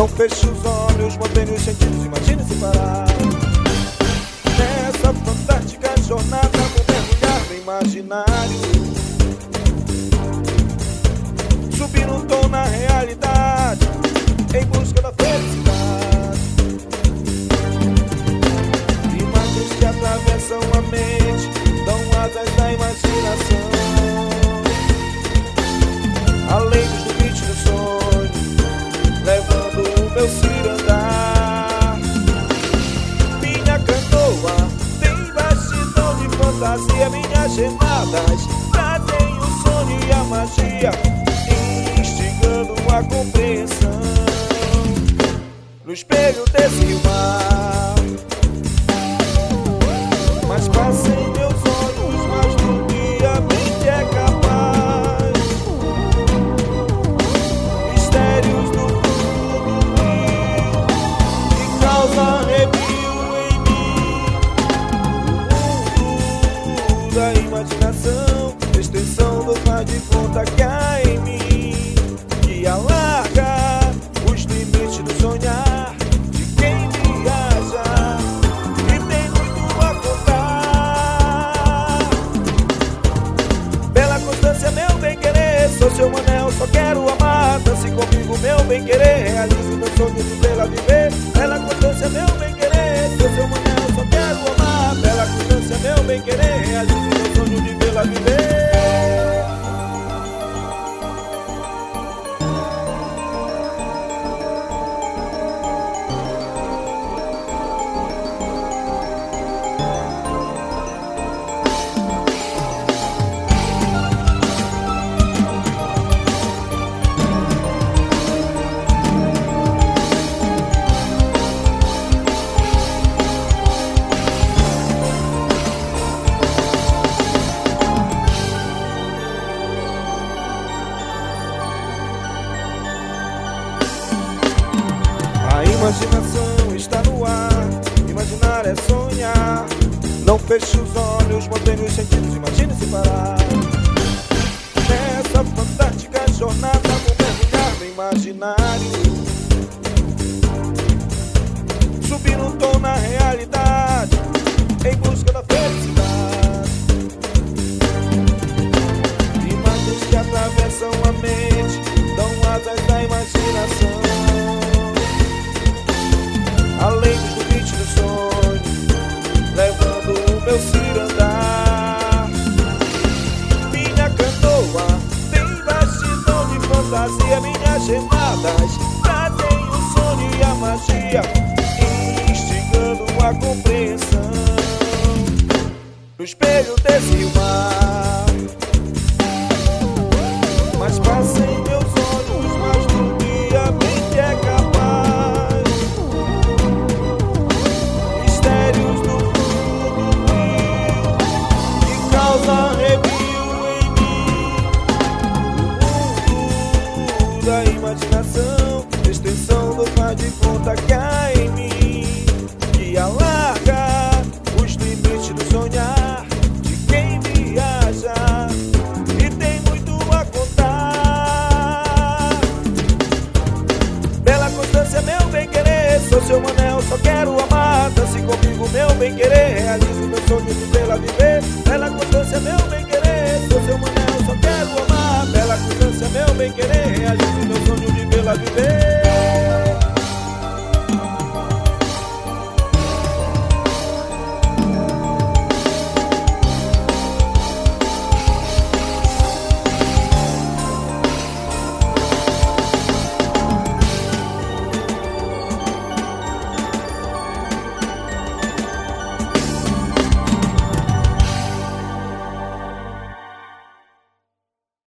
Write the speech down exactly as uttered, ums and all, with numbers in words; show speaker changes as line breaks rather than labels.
Não feche os olhos, mantenha os sentidos, imagine se parar. Nessa fantástica jornada, vou mergulhar no imaginário, subir um tom na realidade, em busca da felicidade. Imagens que atravessam a mente, dão asas da imaginação, além dos limites do sonho, levando o meu cirandar. Minha canoa tem bastidão de fantasia, minhas gemadas trazem o sonho e a magia, instigando a compreensão no espelho desse mar. Mas passem meus olhos, mas no dia mente é capaz. Mistérios do fundo do rio que causa arrepio em mim. O mundo da imaginação, extensão do faz de conta que há em mim, que alarga os limites do sonhar de quem viaja e tem muito a contar. Bela Constância, meu bem-querer, sou seu anel, só quero amar. Dance comigo, meu bem-querer, realize meu sonho de vê-la viver. Bela Constância, meu bem-querer, sou seu anel, só quero amar. Bela Constância, meu bem-querer, realize meu sonho de vê-la viver. A imaginação está no ar, imaginar é sonhar. Não feche os olhos, mantenha os sentidos, imagine se parar. Nessa fantástica jornada, vou mergulhar no imaginário, subir um tom na realidade, em busca da felicidade. Imagens que atravessam a mente, dão asas da imaginação, além dos limites do sonho, levando o meu cirandar. Minha canoa tem bastidão de fantasia, minhas gemadas trazem o sonho e a magia, instigando a compreensão no espelho desse mar. Mas passem meus olhos, mas no dia mente é capaz. Mistérios do fundo do rio que causa arrepio em mim. O mundo da imaginação, extensão do faz de conta que há em mim, que alarga os limites do sonhar de quem viaja e tem muito a contar. Bela Constância, meu bem-querer, sou seu anel, só quero amar. Dance comigo, meu bem-querer, realize meu sonho de vê-la viver. Bela Constância, meu bem-querer, sou seu anel, só quero amar. Bela Constância, meu bem-querer, realize meu sonho de vê-la viver.